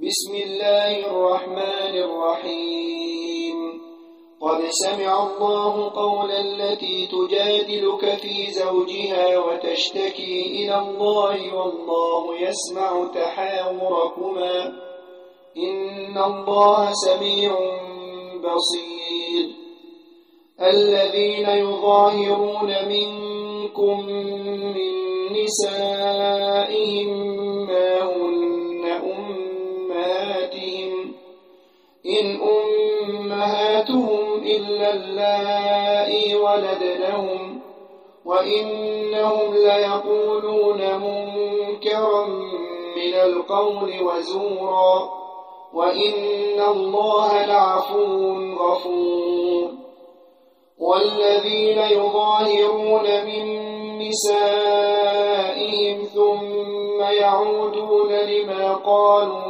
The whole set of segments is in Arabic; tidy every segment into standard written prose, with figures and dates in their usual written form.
بسم الله الرحمن الرحيم قد سمع الله قول التي تجادلك في زوجها وتشتكي إلى الله والله يسمع تحاوركما إن الله سميع بصير. الذين يظاهرون منكم من نسائهم ما هن أمهاتهم إن أمهاتهم إلا اللائي ولدنهم وإنهم ليقولون منكرا من القول وزورا وإن الله لعفو غفور. والذين يظاهرون من نسائهم ثم يعودون لما قالوا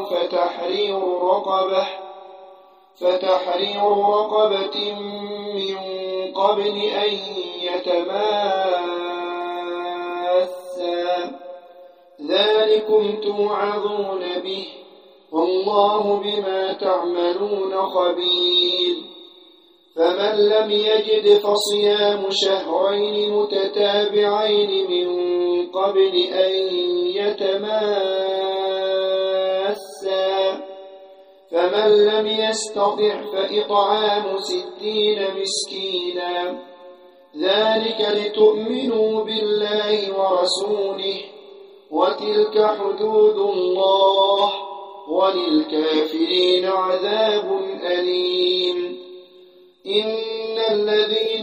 فتحرير رقبة من قبل أن يتماسا ذلكم توعظون به والله بما تعملون خبير. فمن لم يجد فصيام شهرين متتابعين من قبل أن يتماسا فمن لم يستطع فإطعام 60 مسكينا ذلك لتؤمنوا بالله ورسوله وتلك حدود الله وللكافرين عذاب أليم. إن الذين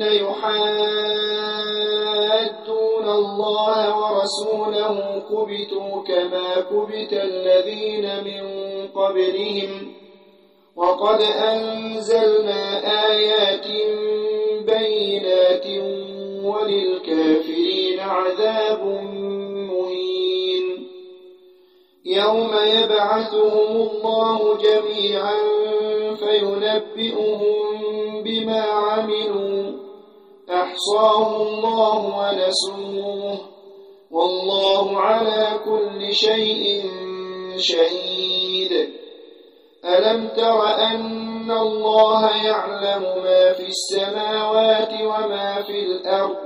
يحادون الله ورسوله كبتوا كما كبت الذين من قبلهم وقد أنزلنا آيات بينات وللكافرين عذاب مهين. يوم يبعثهم الله جميعا فينبئهم بما عملوا أحصاه الله ونسوه والله على كل شيء شهيد. ألم تر أن الله يعلم ما في السماوات وما في الأرض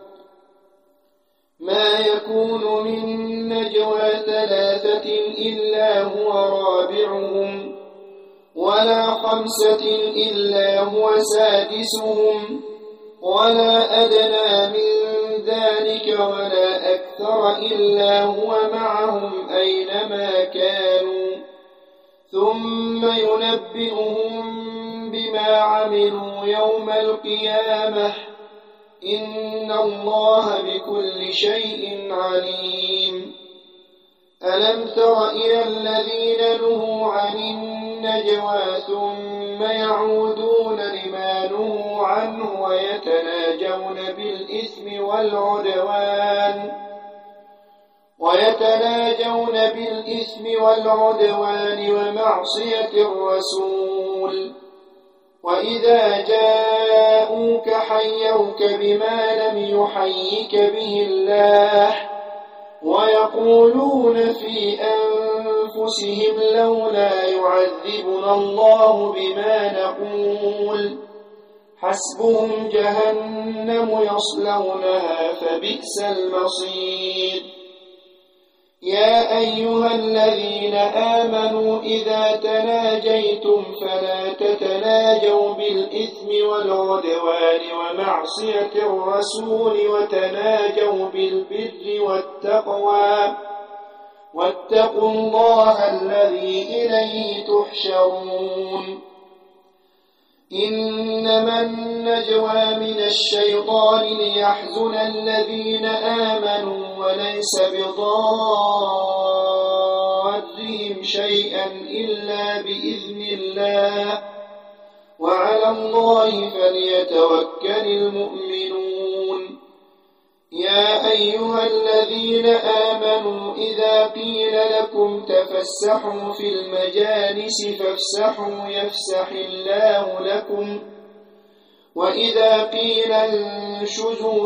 ما يكون من نجوى 3 إلا هو رابعهم ولا 5 إلا هو سادسهم ولا أدنى من ذلك ولا أكثر إلا هو معهم أينما كانوا ثم ينبئهم بما عملوا يوم القيامة إن الله بكل شيء عليم. ألم تر إلى الذين نهوا عن النجوى ثم يعودون لما نهوا عنه ويتناجون بالإثم والعدوان ومعصية الرسول وإذا جاءوك حيوك بما لم يحيك به الله ويقولون في أنفسهم لولا يعذبنا الله بما نقول حسبهم جهنم يصلونها فبئس المصير. يا أيها الذين آمنوا إذا تناجيتم فلا تتناجوا بالإثم والعدوان ومعصية الرسول وتناجوا بالبر والتقوى واتقوا الله الذي إليه تحشرون. إنما النجوى من الشيطان ليحزن الذين آمنوا وليس بضارهم شيئا إلا بإذن الله وعلى الله فليتوكل المؤمنون. يا أيها الذين آمنوا إذا قيل لكم تفسحوا في المجالس فافسحوا يفسح الله لكم وإذا قيل انشزوا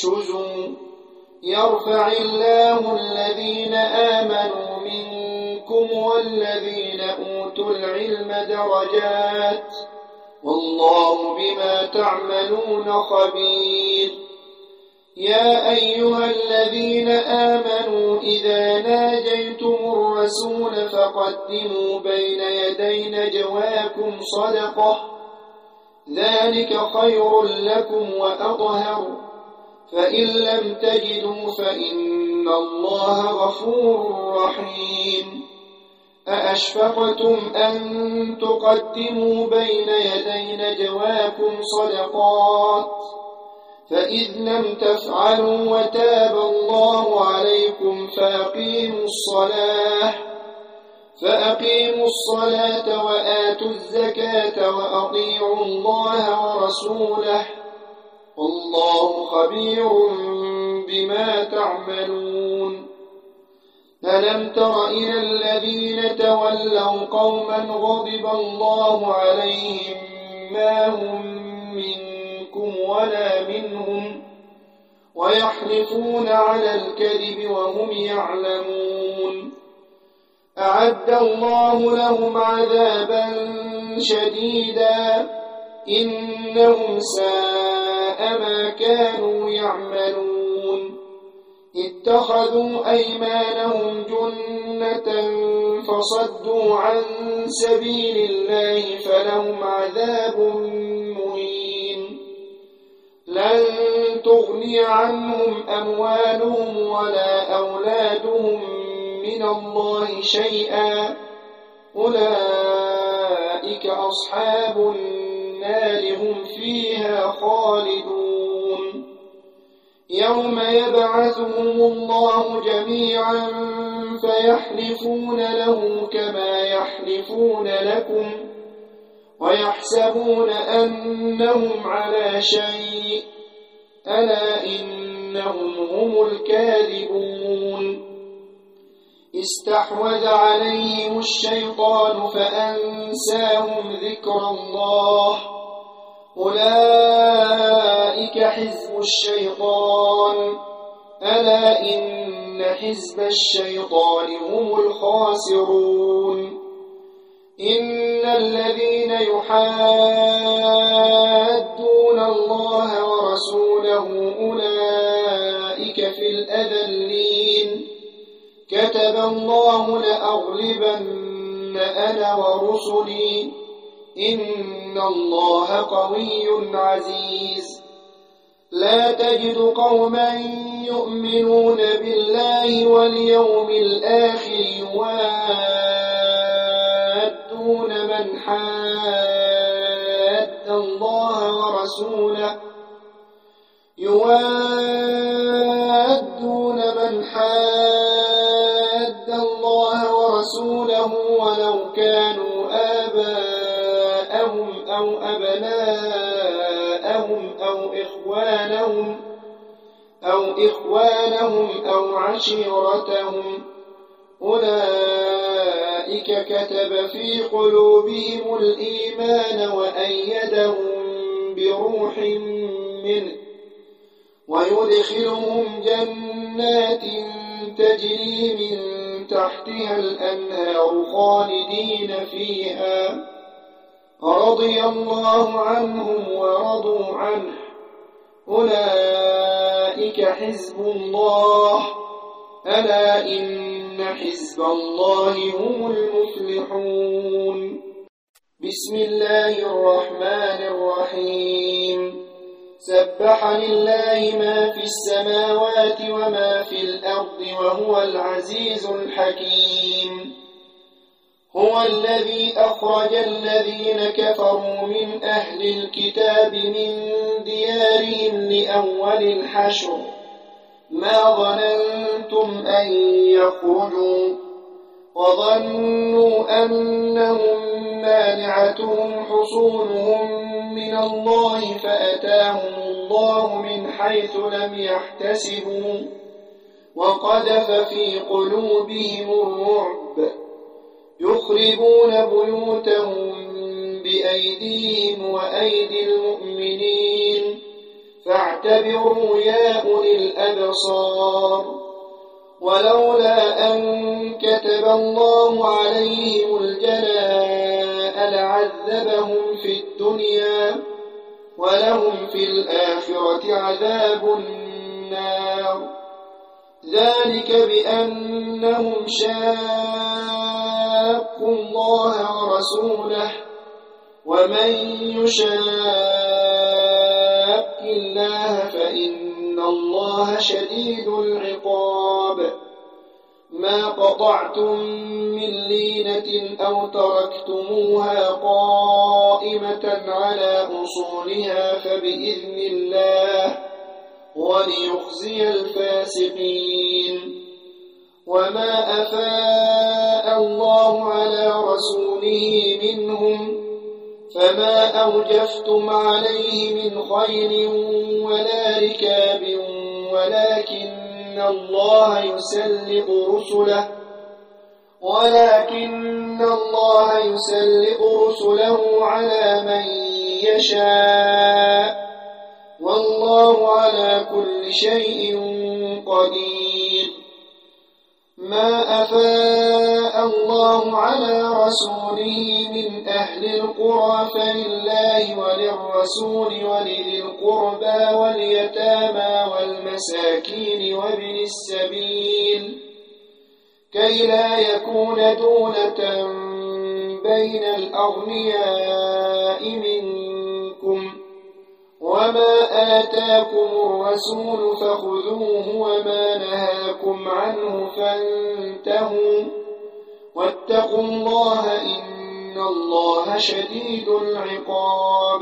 فانشزوا يرفع الله الذين آمنوا منكم منكم والذين أوتوا العلم درجات والله بما تعملون خبير. يا أيها الذين آمنوا إذا ناجيتم الرسول فقدموا بين يدي نجواكم صدقة ذلك خير لكم وأطهر فإن لم تجدوا فإن الله غفور رحيم. أأشفقتم أن تقدموا بين يدي نجواكم صدقات فإذ لم تفعلوا وتاب الله عليكم فأقيموا الصلاة وآتوا الزكاة وأطيعوا الله ورسوله والله خبير بما تعملون. ألم تر إلى الذين تولوا قوما غضب الله عليهم ما هم منكم ولا منهم ويحلفون على الكذب وهم يعلمون. أعد الله لهم عذابا شديدا إنهم ساء ما كانوا يعملون. اتخذوا أيمانهم جنة فصدوا عن سبيل الله فلهم عذاب مهين. لن تغني عنهم أموالهم ولا أولادهم من الله شيئا أولئك أصحاب النار هم فيها خالدون. يوم يبعثهم الله جميعا فيحلفون له كما يحلفون لكم ويحسبون أنهم على شيء ألا إنهم هم الكاذبون. استحوذ عليهم الشيطان فأنساهم ذكر الله أولئك حزب الشيطان ألا إن حزب الشيطان هم الخاسرون. إن الذين يحادون الله ورسوله أولئك في الأذلين. كتب الله لأغلبن أنا ورسلي إن الله قوي عزيز. لا تجد قوما يؤمنون بالله واليوم الآخر يوادون من حاد الله ورسوله ولو كانوا آباءهم أو أبناءهم أو إخوانهم أو عشيرتهم أولئك كتب في قلوبهم الإيمان وأيدهم بروح منه ويدخلهم جنات تجري من تحتها الأنهار خالدين فيها رضي الله عنهم ورضوا عنه أولئك حزب الله ألا إن حزب الله هم المفلحون. بسم الله الرحمن الرحيم. سبح لله ما في السماوات وما في الأرض وهو العزيز الحكيم. هو الذي أخرج الذين كفروا من أهل الكتاب من ديارهم لأول الحشر ما ظننتم أن يخرجوا وظنوا أنهم مانعتهم حصونهم من الله فأتاهم الله من حيث لم يحتسبوا وقذف في قلوبهم الرعب يخربون بيوتهم بأيديهم وأيدي المؤمنين فاعتبروا يا أولي الأبصار. ولولا أن كتب الله عليهم الجلاء لعذبهم في الدنيا ولهم في الآخرة عذاب النار ذلك بأنهم شاقوا الله ورسوله ومن يشاق الله فإن الله شديد العقاب ما قطعتم من لينة أو تركتموها قائمة على أصولها فبإذن الله وليخزي الفاسقين وما أفاء الله على رسوله منهم فما أوجفتم عليه من خيل ولا ركاب ولكن الله يسلط رسله على من يشاء والله على كل شيء قدير ما أفاء الله على رسوله من أهل القرى فلله وللرسول ولذي القربى واليتامى والمساكين وابن السبيل كي لا يكون دولة بين الأغنياء منكم وما آتاكم الرسول فخذوه وما نهاكم عنه فانتهوا واتقوا الله إن الله شديد العقاب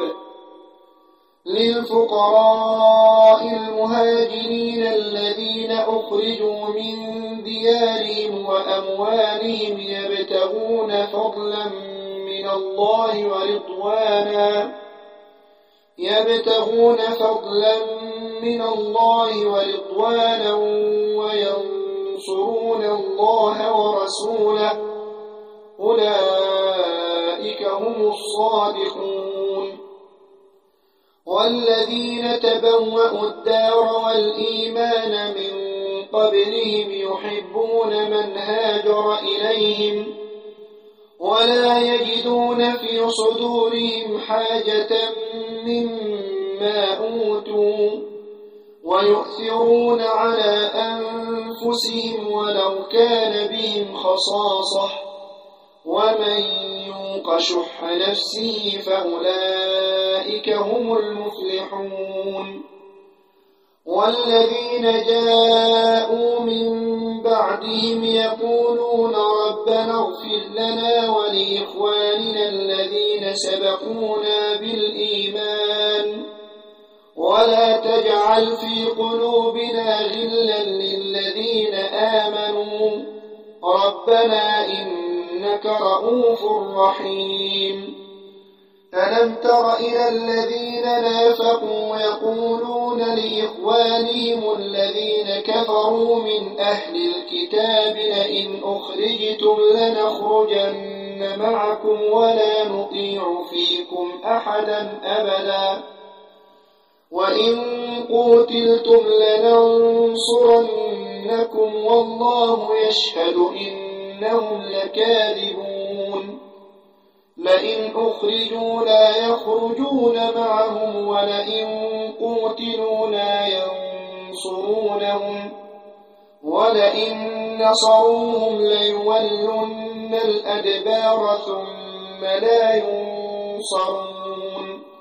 للفقراء المهاجرين الذين أخرجوا من ديارهم وأموالهم يبتغون فضلا من الله ورضوانا وينصرون الله ورسوله أولئك هم الصادقون والذين تبوأوا الدار والإيمان من قبلهم يحبون من هاجر إليهم ولا يجدون في صدورهم حاجة مما أوتوا ويؤثرون على أنفسهم ولو كان بهم خصاصة ومن يوق شح نفسه فأولئك هم المفلحون والذين جاءوا من بعدهم يقولون ربنا اغفر لنا ولإخواننا الذين سبقونا بالإيمان ولا تجعل في قلوبنا غلا للذين آمنوا ربنا إنك رؤوف رحيم ألم تر إلى الذين نافقوا يقولون لإخوانهم الذين كفروا من أهل الكتاب لئن أخرجتم لنخرجن معكم ولا نطيع فيكم أحدا أبدا وإن قتلتم لننصرنكم والله يشهد إنهم لكاذبون لئن أخرجوا لا يخرجون معهم ولئن قتلوا لا ينصرونهم ولئن نصروهم ليولن الأدبار ثم لا ينصرون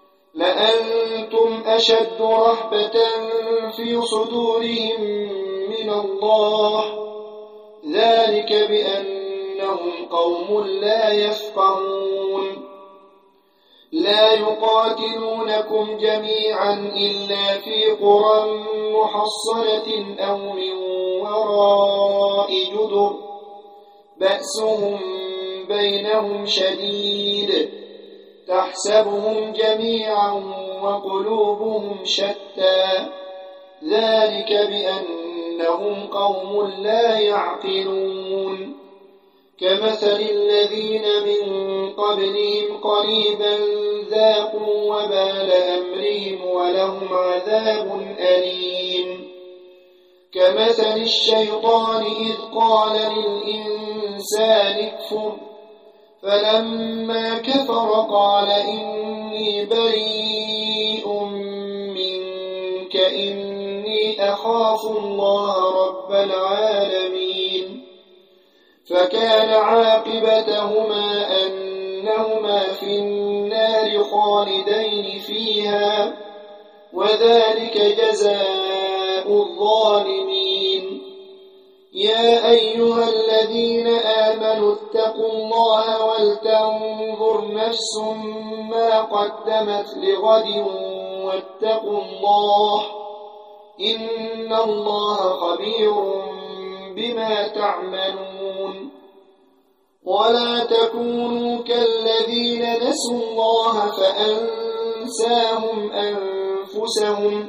لأنتم أشد رهبة في صدورهم من الله ذلك بأنهم قوم لا يفقهون لا يقاتلونكم جميعا إلا في قرى محصنة أو من وراء جدر بأسهم بينهم شديد تحسبهم جميعا وقلوبهم شتى ذلك بأنهم قوم لا يعقلون كمثل الذين من قبلهم قريبا ذاقوا وبال أمرهم ولهم عذاب أليم كمثل الشيطان إذ قال للإنسان اكفر فلما كفر قال إني بريء منك إني أخاف الله رب العالمين فكان عاقبتهما أنهما في النار خالدين فيها وذلك جزاء الظالمين يا أيها الذين آمنوا اتقوا الله ولتنظر نفس ما قدمت لغد واتقوا الله إن الله خبير بما تعملون ولا تكونوا كالذين نسوا الله فأنساهم أنفسهم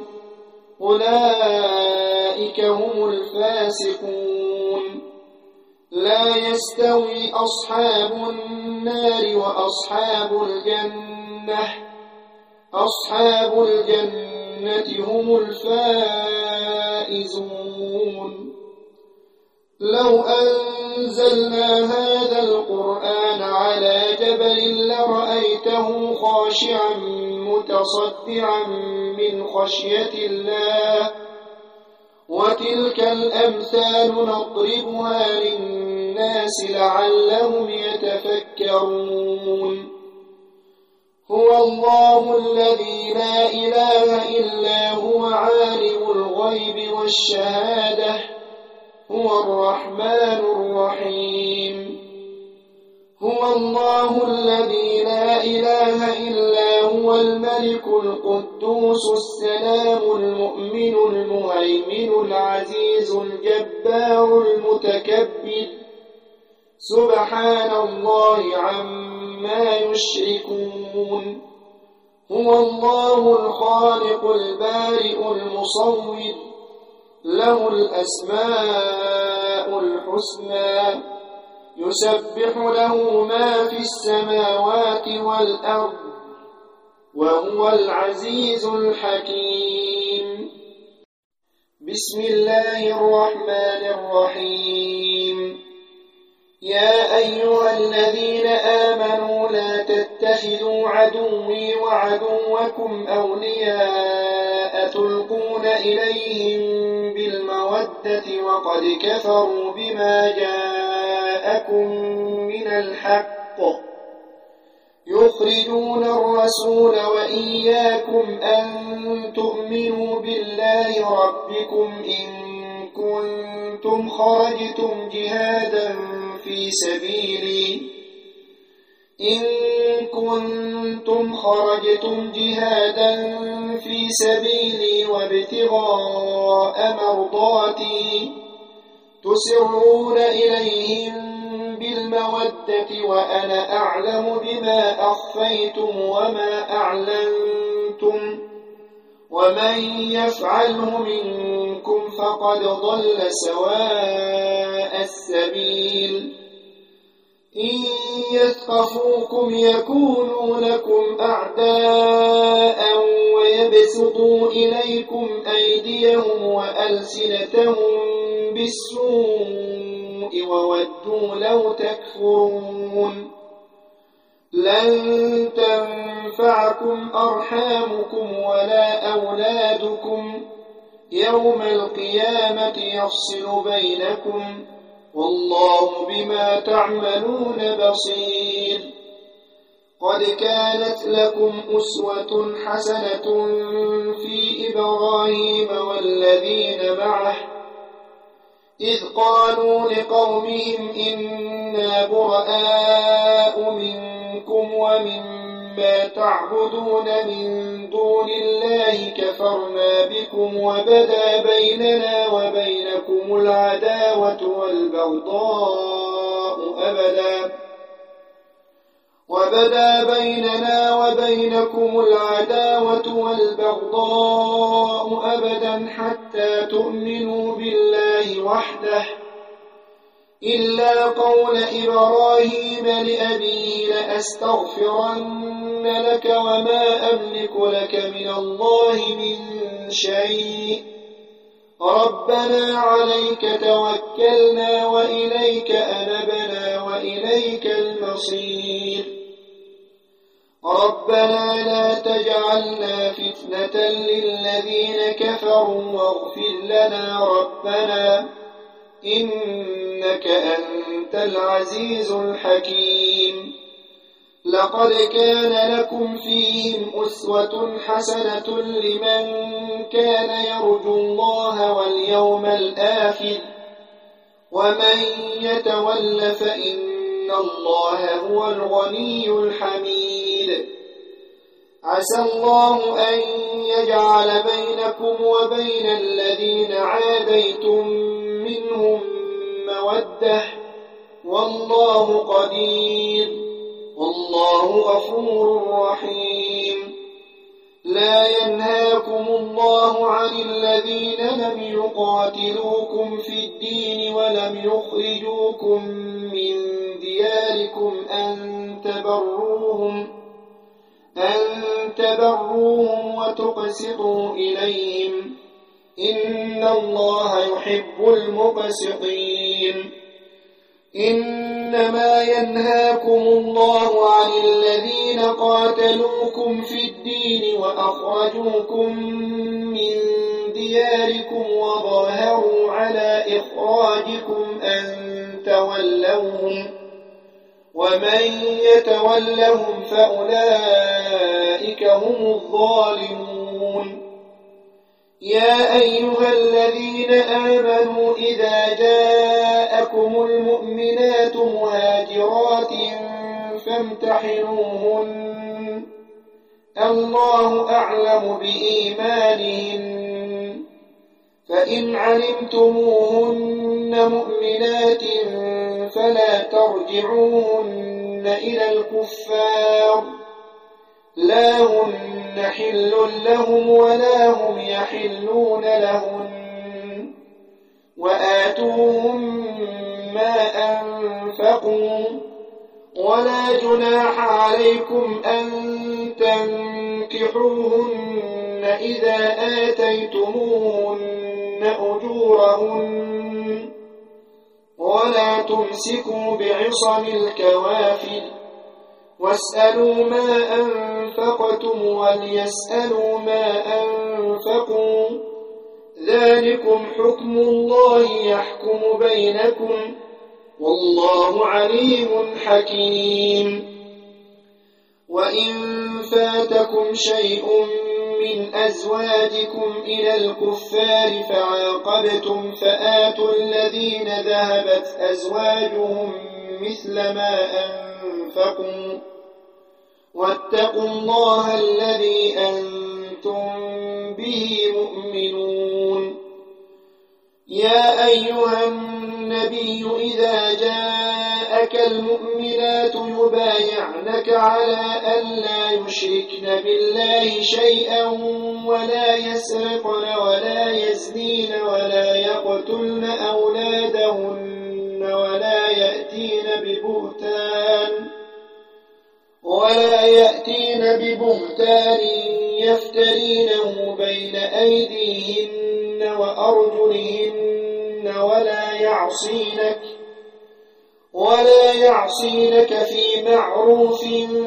أولئك هم الفاسقون لا يستوي أصحاب النار وأصحاب الجنة هم الفائزون لو أنزلنا هذا القرآن على جبل لرأيته خاشعا متصدعا من خشية الله وتلك الأمثال نضربها للناس لعلهم يتفكرون هو الله الذي لا إله إلا هو عالم الغيب والشهادة هو الرحمن الرحيم هو الله الذي لا إله إلا هو الملك القدوس السلام المؤمن المهيمن العزيز الجبار المتكبر سبحان الله عما يشركون هو الله الخالق البارئ المصور له الأسماء الحسنى يسبح له ما في السماوات والأرض وهو العزيز الحكيم بسم الله الرحمن الرحيم يا أيها الذين آمنوا لا تتخذوا عدوي وعدوكم أولياء تلقون إليهم بالمودة وقد كفروا بما جاءكم من الحق يخرجون الرسول وإياكم أن تؤمنوا بالله ربكم إن كنتم خرجتم جهادا في سبيلي وابتغاء مرضاتي تسرون إليهم بالمودة وأنا أعلم بما أخفيتم وما أعلنتم ومن يفعله منكم فقد ضل سواء السبيل إن يثقفوكم يكونوا لكم أعداء ويبسطوا إليكم أيديهم وألسنتهم بالسوء وودوا لو تكفرون لن تنفعكم أرحامكم ولا أولادكم يوم القيامة يفصل بينكم والله بما تعملون بصير قد كانت لكم أسوة حسنة في إبراهيم والذين معه إذ قالوا لقومهم إنا براء منكم ومما تعبدون من دون الله كفرنا بكم وبدا بيننا وبينكم العداوة والبغضاء أبدا حتى تؤمنوا بالله وحده إلا قول إبراهيم لأبيه لأستغفرن لك وما أملك لك من الله من شيء ربنا عليك توكلنا وإليك أنبنا وإليك المصير ربنا لا تجعلنا فتنة للذين كفروا واغفر لنا ربنا إنك أنت العزيز الحكيم لقد كان لكم فيهم أسوة حسنة لمن كان يرجو الله واليوم الآخر ومن يتول فإن الله هو الغني الحميد عسى الله أن يجعل بينكم وبين الذين عاديتم منهم مودة والله قدير والله غفور رحيم لا ينهاكم الله عن الذين لم يقاتلوكم في الدين ولم يخرجوكم من دياركم أن تبروهم وتقسطوا إليهم إن الله يحب المقسطين إنما ينهاكم الله عن الذين قاتلوكم في الدين وأخرجوكم من دياركم وظاهروا على إخراجكم أن تولوهم ومن يتولهم فأولئك هم الظالمون يا أيها الذين آمنوا إذا جاءكم المؤمنات مهاجرات فامتحنوهن الله أعلم بإيمانهن فإن علمتموهن مؤمنات فلا ترجعوهن إلى الكفار لا هن حل لهم ولا هم يحلون لهن وآتوهم ما أنفقوا ولا جناح عليكم أن تنكحوهن إذا آتيتموهن أجورهن ولا تمسكوا بعصم الكوافر واسألوا ما أنفقتم وليسألوا ما أنفقوا ذلكم حكم الله يحكم بينكم والله عليم حكيم وإن فاتكم شيء من أزواجكم إلى الكفار فعاقبتم فآتوا الذين ذهبت أزواجهم مثل ما أنفقوا واتقوا الله الذي أنتم به مؤمنون يا أيها النبي إذا جاءك المؤمنات يبايعنك على أن لا يشركن بالله شيئا ولا يسرقن ولا يزنين ولا يقتلن أولادهن ولا يأتين ببهتان يفترينه بين أيديهن وأرجلهن ولا يعصينك في معروف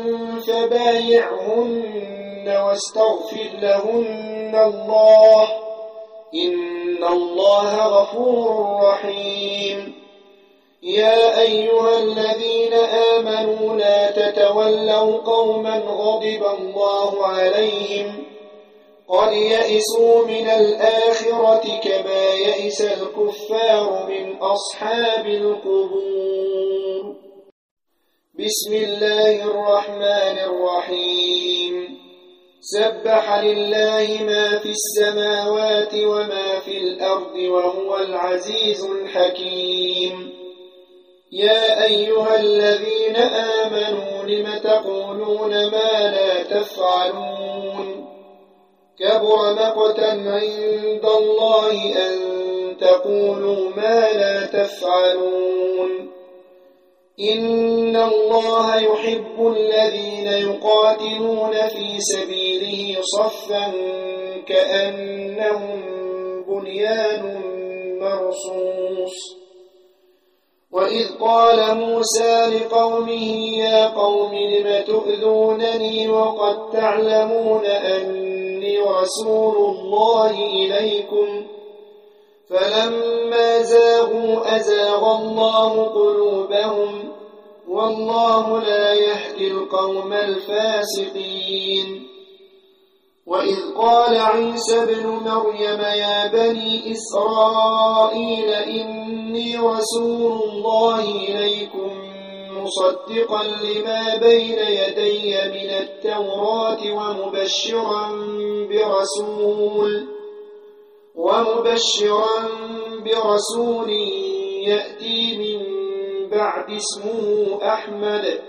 فبايعهن واستغفر لهن الله إن الله غفور رحيم يا أيها الذين آمنوا لا تتولوا قوما غضب الله عليهم قد يئسوا من الآخرة كما يئس الكفار من أصحاب القبور بسم الله الرحمن الرحيم سبح لله ما في السماوات وما في الأرض وهو العزيز الحكيم يا أيها الذين آمنوا لم تقولون ما لا تفعلون كبر مقتا عند الله أن تقولوا ما لا تفعلون إن الله يحب الذين يقاتلون في سبيله صفا كأنهم بنيان مرصوص وإذ قال موسى لقومه يا قوم لم تؤذونني وقد تعلمون أني رسول الله إليكم فلما زاغوا أزاغ الله قلوبهم والله لا يهدي القوم الفاسقين وإذ قال عيسى ابن مريم يا بني إسرائيل إني رسول الله إليكم مصدقا لما بين يدي من التوراة ومبشرا برسول يأتي من بعد اسمه أحمد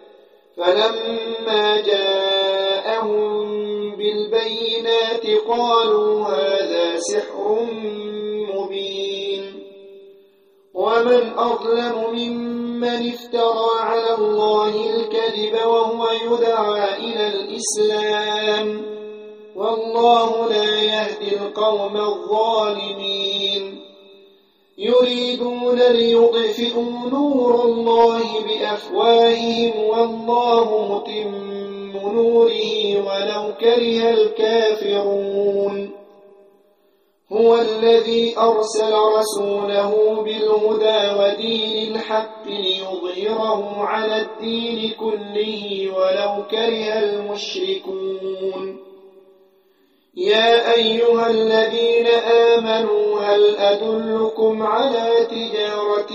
فلما جاءهم بالبينات قالوا هذا سحر مبين ومن أظلم ممن افترى على الله الكذب وهو يدعى إلى الإسلام والله لا يهدي القوم الظالمين يريدون ليطفئوا نور الله بأفواههم والله متم نوره ولو كره الكافرون هو الذي أرسل رسوله بالهدى ودين الحق ليظهره على الدين كله ولو كره المشركون يا أيها الذين آمنوا هل أدلكم على تجارة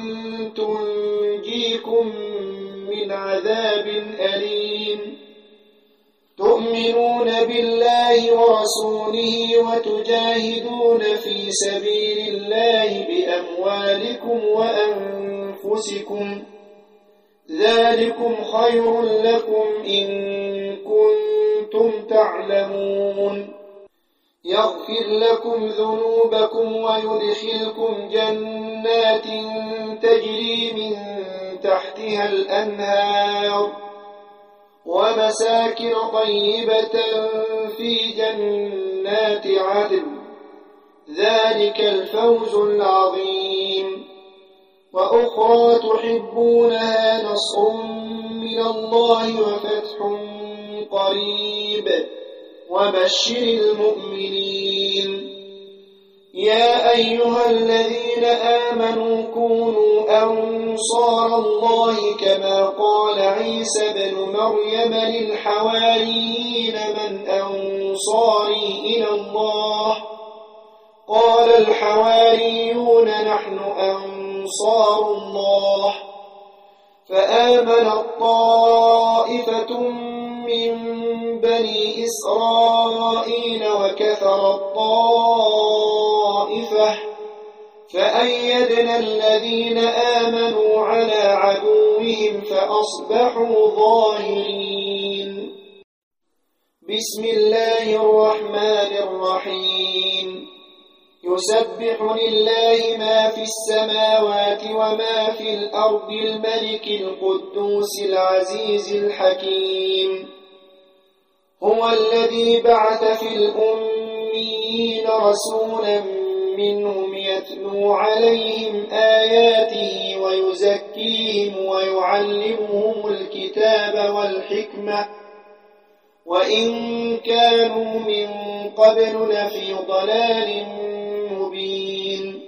تنجيكم من عذاب أليم تؤمنون بالله ورسوله وتجاهدون في سبيل الله بأموالكم وأنفسكم ذلكم خير لكم إن كنتم تعلمون يغفر لكم ذنوبكم ويدخلكم جنات تجري من تحتها الأنهار ومساكن طيبة في جنات عدن ذلك الفوز العظيم وأخرى تحبونها نصر من الله وفتح قريب وبشر المؤمنين يا أيها الذين آمنوا كونوا أنصار الله كما قال عيسى بن مريم للحواريين من أنصاري إلى الله قال الحواريون نحن أنصار الله فآمنت طائفة من بني إسرائيل وكفرت طائفة فأيدنا الذين آمنوا على عدوهم فأصبحوا ظاهرين بسم الله الرحمن الرحيم يسبح لله ما في السماوات وما في الأرض الملك القدوس العزيز الحكيم هو الذي بعث في الأميين رسولا منهم يتلو عليهم آياته ويزكيهم ويعلمهم الكتاب والحكمة وإن كانوا من قبل لفي ضلال مبين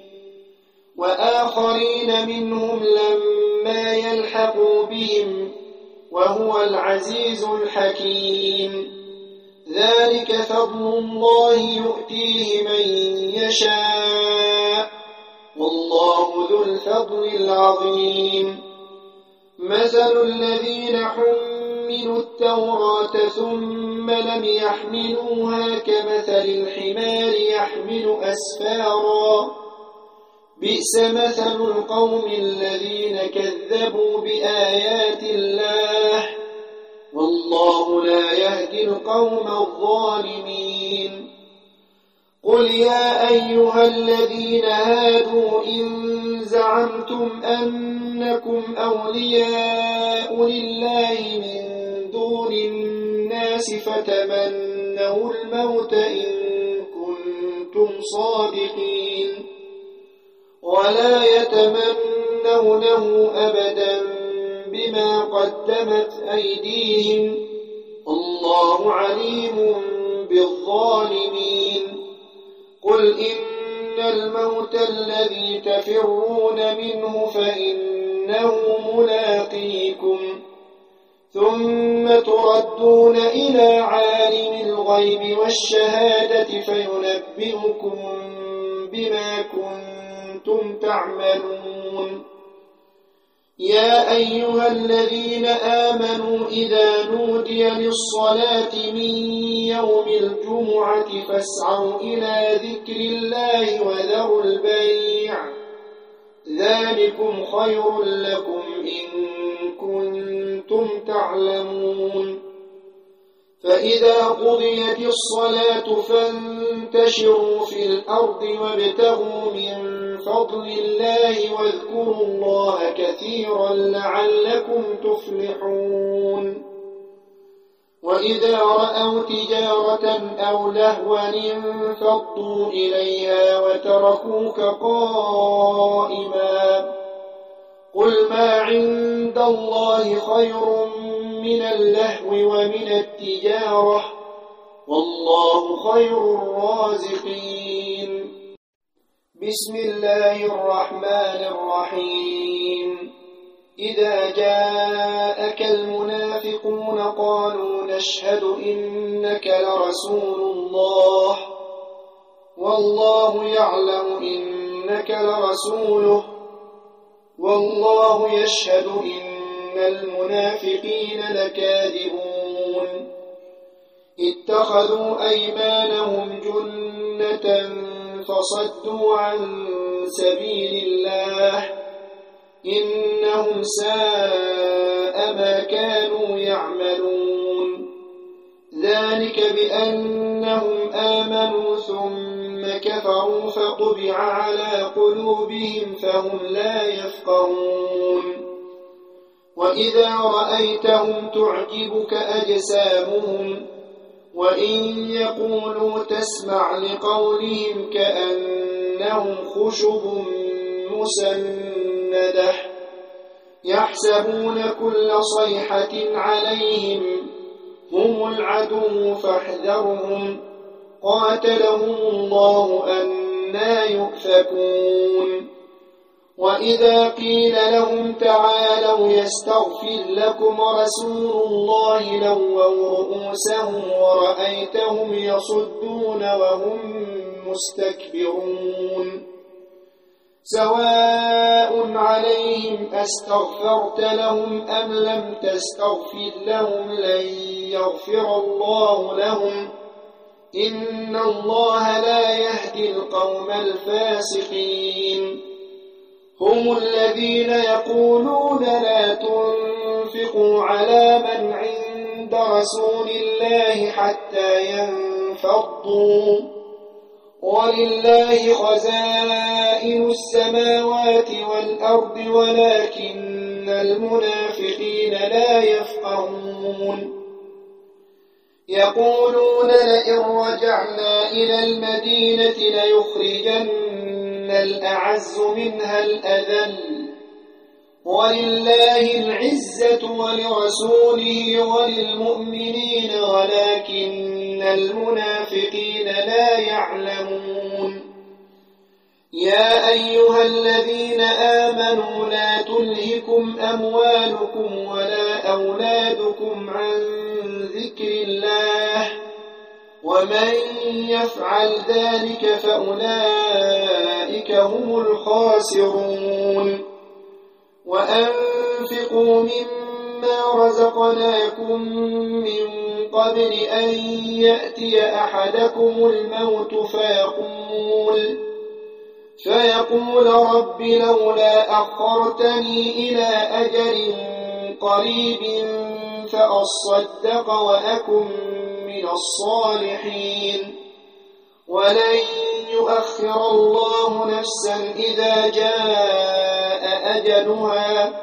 وآخرين منهم لما يلحقوا بهم وهو العزيز الحكيم ذلك فضل الله يؤتيه من يشاء والله ذو الفضل العظيم مثل الذين حملوا التوراة ثم لم يحملوها كمثل الحمار يحمل أسفارا بئس مثل القوم الذين كذبوا بآيات الله والله لا يهدي القوم الظالمين قل يا أيها الذين هادوا إن زعمتم أنكم أولياء لله من دون الناس فتمنوا الموت إن كنتم صادقين ولا يتمنونه أبدا بما قدمت أيديهم الله عليم بالظالمين قل إن الموت الذي تفرون منه فإنه ملاقيكم ثم تردون إلى عالم الغيب والشهادة فينبئكم بما كنتم تعملون يا أيها الذين آمنوا إذا نودي للصلاة من يوم الجمعة فاسعوا إلى ذكر الله وذروا البيع ذلكم خير لكم إن كنتم تعلمون فإذا قضيت الصلاة فانتشروا في الأرض وابتغوا من فضل الله واذكروا الله كثيرا لعلكم تفلحون وإذا رأوا تجارة أو لهوا انفضوا إليها وتركوك قائما قل ما عند الله خير من اللهو ومن التجارة والله خير الرازقين بسم الله الرحمن الرحيم إذا جاءك المنافقون قالوا نشهد إنك لرسول الله والله يعلم إنك لرسوله والله يشهد إن المنافقين لكاذبون اتخذوا أيمانهم جنة فصدوا عن سبيل الله إنهم ساء ما كانوا يعملون ذلك بأنهم آمنوا ثم كفروا فطبع على قلوبهم فهم لا يفقهون وإذا رأيتهم تعجبك أجسامهم وإن يقولوا تسمع لقولهم كأنهم خشب مسندة يحسبون كل صيحة عليهم هم العدو فاحذرهم قاتلهم الله أنى يؤفكون وإذا قيل لهم تعالوا يستغفر لكم رسول الله لووا رؤوسهم ورأيتهم يصدون وهم مستكبرون سواء عليهم أستغفرت لهم أم لم تستغفر لهم لن يغفر الله لهم إن الله لا يهدي القوم الفاسقين هم الذين يقولون لا تنفقوا على من عند رسول الله حتى ينفضوا ولله خزائن السماوات والأرض ولكن المنافقين لا يفقهون يقولون لئن رجعنا إلى المدينة ليخرجن الأعز منها الأذل ولله العزة ولرسوله وللمؤمنين ولكن المنافقين لا يعلمون يا أيها الذين آمنوا لا تلهكم أموالكم ولا أولادكم عن ذكر الله ومن يفعل ذلك فأولئك هم الخاسرون وأنفقوا مما رزقناكم من قبل أن يأتي أحدكم الموت فيقول رب لولا أخرتني إلى أجل قريب فأصدق وأكن من الصالحين ولن يؤخر الله نفسا إذا جاء أجلها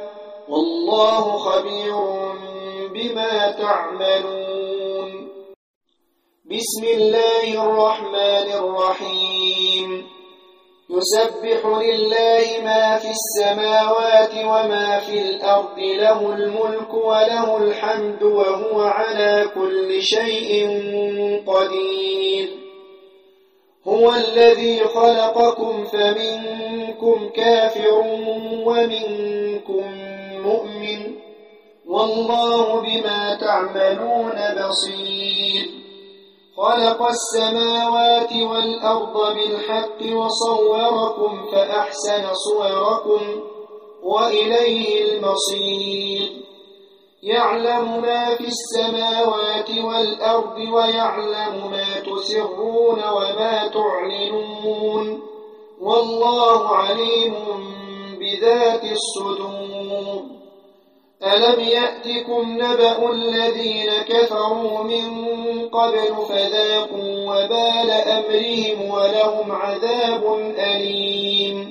والله خبير بما تعملون بسم الله الرحمن الرحيم يسبح لله ما في السماوات وما في الأرض له الملك وله الحمد وهو على كل شيء قدير هو الذي خلقكم فمنكم كافر ومنكم مؤمن والله بما تعملون بصير خلق السماوات والأرض بالحق وصوركم فأحسن صوركم وإليه المصير يعلم ما في السماوات والأرض ويعلم ما تسرون وما تعلنون والله عليم بذات الصدور ألم يأتكم نبأ الذين كفروا من قبل فذاقوا وبال أمرهم ولهم عذاب أليم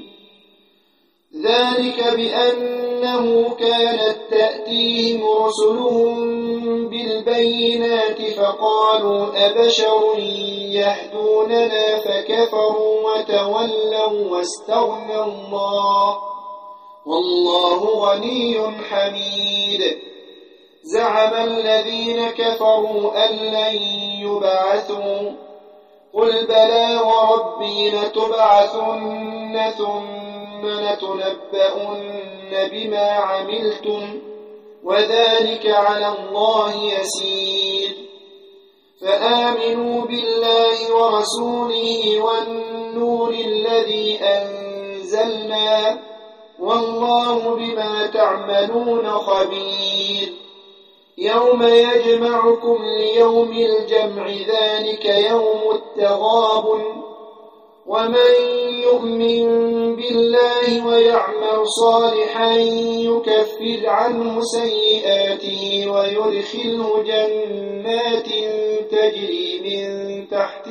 ذلك بأنه كانت تأتيهم رسلهم بالبينات فقالوا أبشر يهدوننا فكفروا وتولوا واستغنى الله والله غني حميد زعم الذين كفروا أن لن يبعثوا قل بلى وربي لتبعثن ثم لتنبؤن بما عملتم وذلك على الله يسير فآمنوا بالله ورسوله والنور الذي أنزلنا والله بما تعملون خبير يوم يجمعكم ليوم الجمع ذلك يوم التغابن ومن يؤمن بالله ويعمل صالحا يكفر عنه سيئاته ويدخله جنات تجري من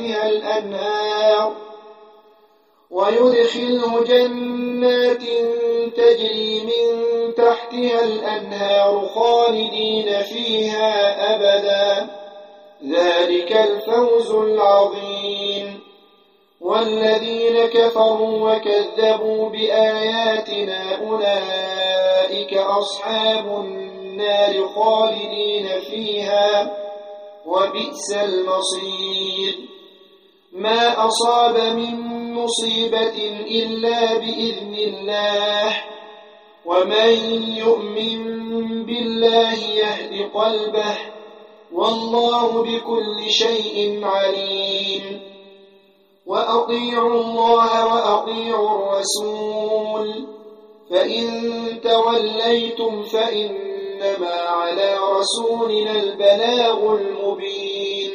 تحتها الأنهار خالدين فيها أبدا ذلك الفوز العظيم والذين كفروا وكذبوا بآياتنا أولئك أصحاب النار خالدين فيها وبئس المصير ما أصاب من مصيبة إلا بإذن الله ومن يؤمن بالله يهد قلبه والله بكل شيء عليم وأطيعوا الله وأطيعوا الرسول فإن توليتم فإنما على رسولنا البلاغ المبين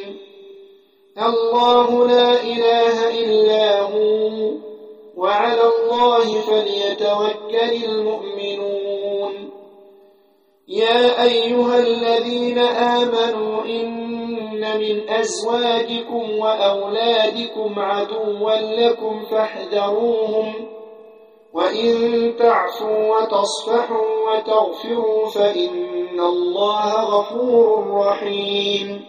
الله لا إله إلا هو وعلى الله فليتوكل المؤمنون يا أيها الذين آمنوا إن من أزواجكم وأولادكم عدوا لكم فاحذروهم وإن تعفوا وتصفحوا وتغفروا فإن الله غفور رحيم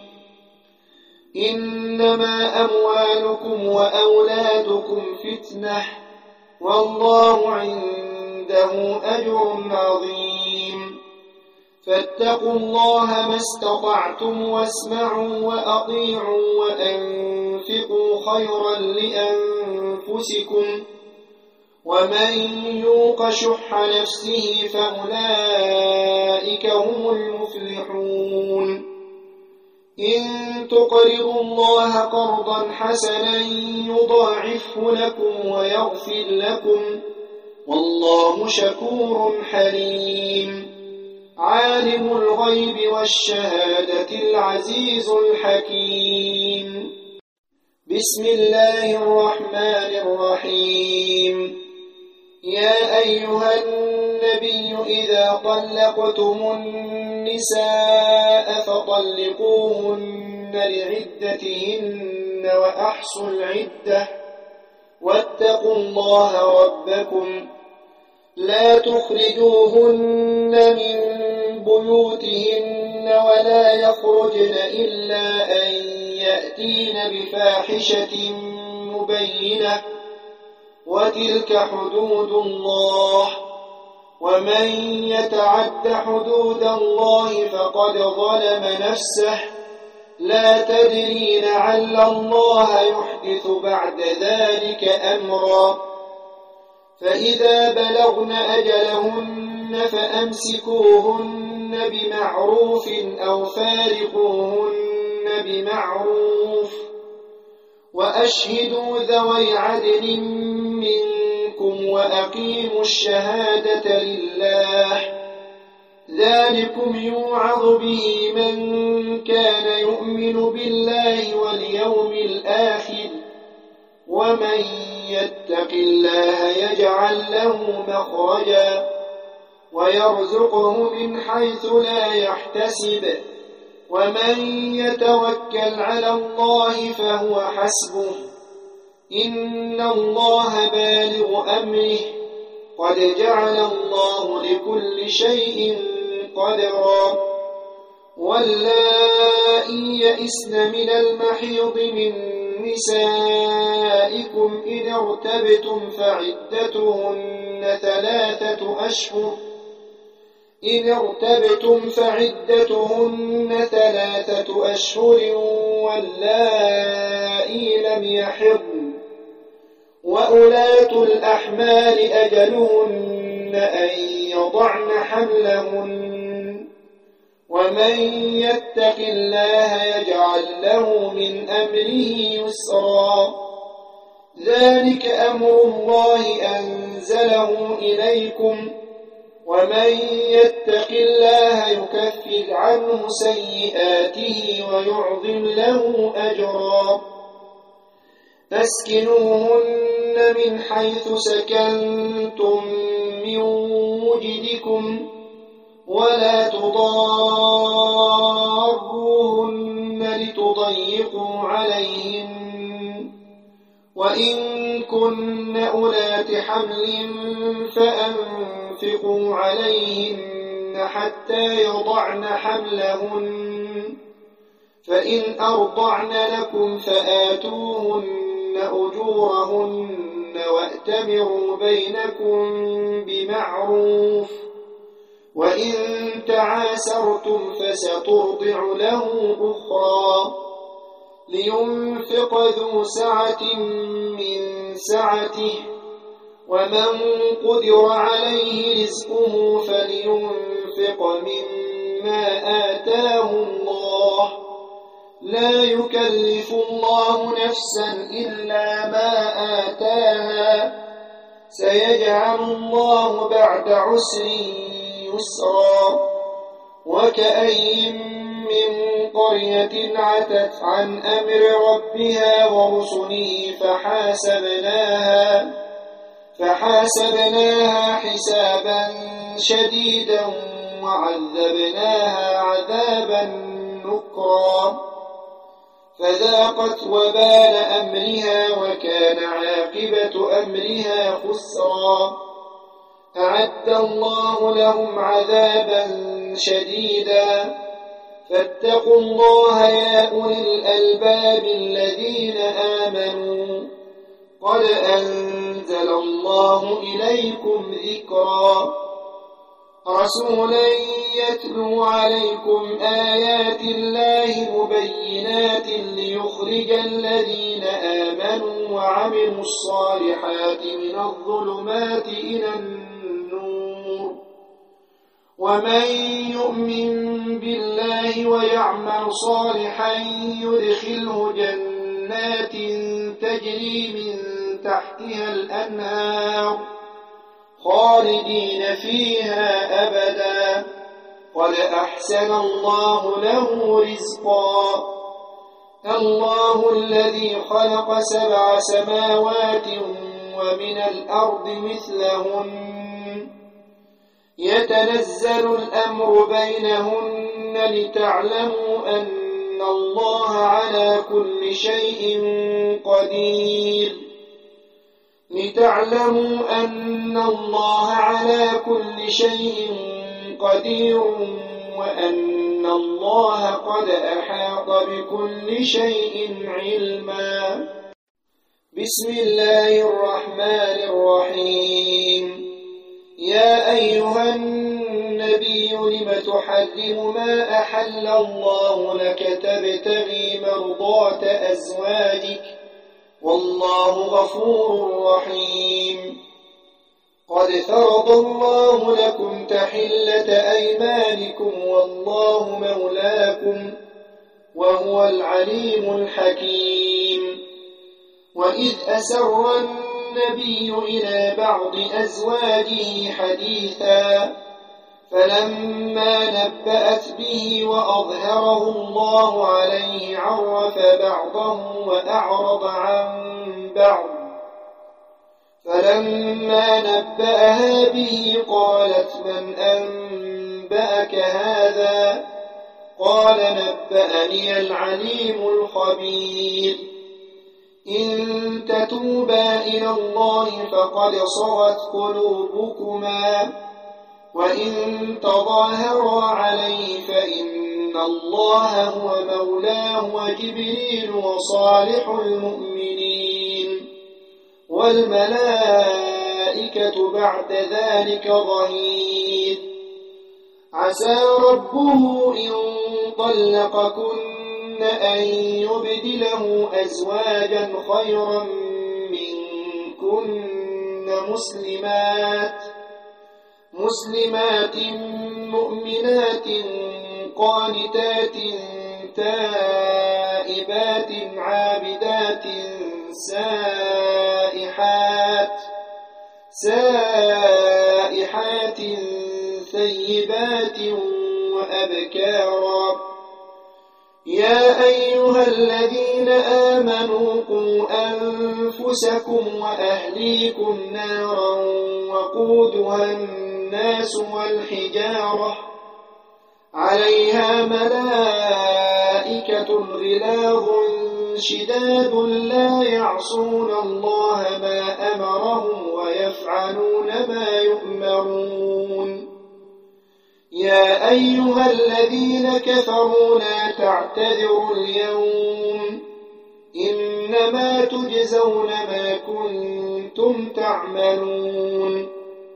إنما أموالكم وأولادكم فتنة والله عنده أجر عظيم فاتقوا الله ما استطعتم واسمعوا وأطيعوا وأنفقوا خيرا لأنفسكم ومن يوق شح نفسه فأولئك هم المفلحون إن تقرضوا الله قرضا حسنا يضاعفه لكم ويغفر لكم والله شكور حليم عالم الغيب والشهادة العزيز الحكيم بسم الله الرحمن الرحيم يا أيها النبي إذا طلقتم النساء فطلقوهن لعدتهن وأحصوا العدة واتقوا الله ربكم لا تخرجوهن من بيوتهن ولا يخرجن إلا أن يأتين بفاحشة مبينة وتلك حدود الله ومن يتعد حدود الله فقد ظلم نفسه لا تدري لعل الله يحدث بعد ذلك أمرا فإذا بلغن أجلهن فأمسكوهن بمعروف أو فارقوهن بمعروف وأشهدوا ذوي عدل منكم وأقيموا الشهادة لله ذلكم يوعظ به من كان يؤمن بالله واليوم الآخر ومن يتق الله يجعل له مخرجا ويرزقه من حيث لا يحتسب ومن يتوكل على الله فهو حسبه إن الله بالغ أمره قد جعل الله لكل شيء قدرا واللائي يئسن من المحيض من نسائكم إن ارتبتم فعدتهن ثلاثة أشهر واللائي لم يحضن وأولاة الأحمال أجلهن أن يضعن حملهن ومن يتق الله يجعل له من أمره يسرا ذلك أمر الله أنزله إليكم ومن يتق الله يكفر عنه سيئاته ويعظم له أجرا أسكنوهن من حيث سكنتم من وجدكم ولا تضاروهن لتضيقوا عليهن وإن كن أولات حمل فأنفقوا عليهن حتى يضعن حملهن فإن أرضعن لكم فآتوهن أجورهن وأتمروا بينكم بمعروف وإن تعاسرتم فسترضع له أخرى لينفق ذو سعة من سعته ومن قدر عليه رزقه فلينفق مما آتاه الله لا يكلف الله نفسا إلا ما آتاها سيجعل الله بعد عسر يسرا وكأي من قرية عتت عن أمر ربها ورسله فحاسبناها حسابا شديدا وعذبناها عذابا نكرا فذاقت وبال أمرها وكان عاقبة أمرها خسرا أعد الله لهم عذابا شديدا فاتقوا الله يا أولي الألباب الذين آمنوا قد أنزل الله إليكم ذكرا رسولا يتلو عليكم آيات الله مبينات ليخرج الذين آمنوا وعملوا الصالحات من الظلمات إلى النور ومن يؤمن بالله ويعمل صالحا يدخله جنات تجري من تحتها الأنهار خالدين فيها أبدا قد أحسن الله له رزقا الله الذي خلق 7 سماوات ومن الأرض مثلهن يتنزل الأمر بينهن لتعلموا أن الله على كل شيء قدير وأن إن الله قد أحاط بكل شيء علما. بسم الله الرحمن الرحيم. يا أيها النبي لم تحرم ما أحل الله لك تبتغي مرضات أزواجك والله غفور رحيم. قد فرض الله لكم تحلة أيمانكم والله مولاكم وهو العليم الحكيم. وإذ أسر النبي إلى بعض أزواجه حديثا فلما نبأت به وأظهره الله عليه عرف بعضه وأعرض عن بعض. فلما نبأها به قالت من أنبأك هذا؟ قال نبأني العليم الخبير. إن تتوبا إلى الله فقد صغت قلوبكما وإن تظاهرا عليه فإن الله هو مولاه وجبريل وصالح المؤمنين والملائكة بعد ذلك ظهير. عسى ربه إن طلقكن أن يبدله أزواجا خيرا منكن مسلمات مؤمنات قانتات تائبات عابدات سائحات ثيبات وأبكارا. يا أيها الذين آمنوا قوا أنفسكم وأهليكم نارا وقودها الناس والحجارة عليها ملائكة غلاظ شداد لا يعصون الله ما أمرهم ويفعلون ما يؤمرون. يا أيها الذين كفروا لا تعتذروا اليوم إنما تجزون ما كنتم تعملون.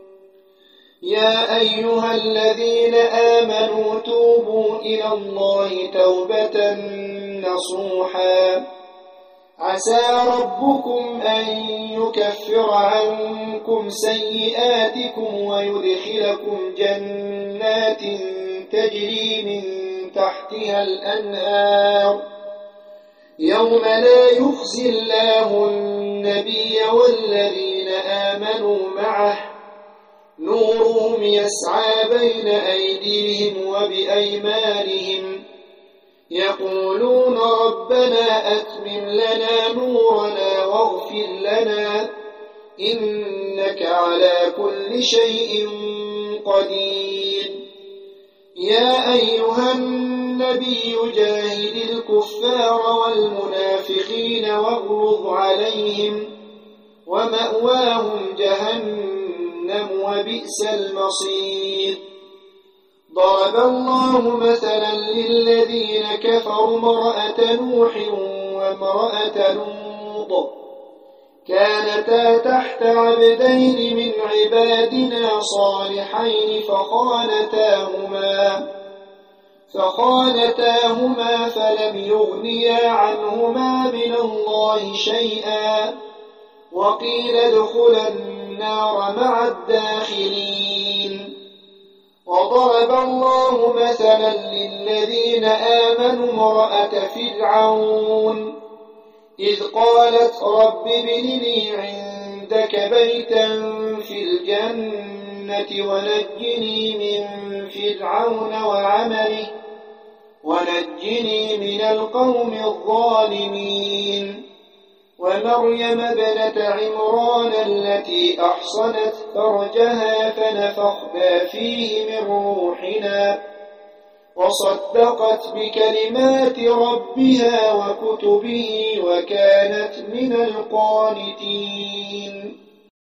يا أيها الذين آمنوا توبوا إلى الله توبة نصوحا عسى ربكم أن يكفر عنكم سيئاتكم ويدخلكم جنات تجري من تحتها الأنهار يوم لا يخزي الله النبي والذين آمنوا معه نورهم يسعى بين أيديهم وبأيمانهم يقولون ربنا أتمم لنا نورنا واغفر لنا إنك على كل شيء قدير. يا أيها النبي جاهد الكفار والمنافقين واغلظ عليهم ومأواهم جهنم وبئس المصير. ضرب الله مثلا للذين كفروا امرأة نوح وامرأة لوط كانتا تحت عبدين من عبادنا صالحين فخانتاهما فلم يغنيا عنهما من الله شيئا وقيل ادخلا النار مع الداخلين. وضرب الله مثلا للذين آمنوا امرأة فرعون إذ قالت رب ابن لي عندك بيتا في الجنة ونجني من فرعون وعمله ونجني من القوم الظالمين. ومريم ابنة عمران التي أحصنت فرجها فنفخنا فيه من روحنا وصدقت بكلمات ربها وكتبه وكانت من القانتين.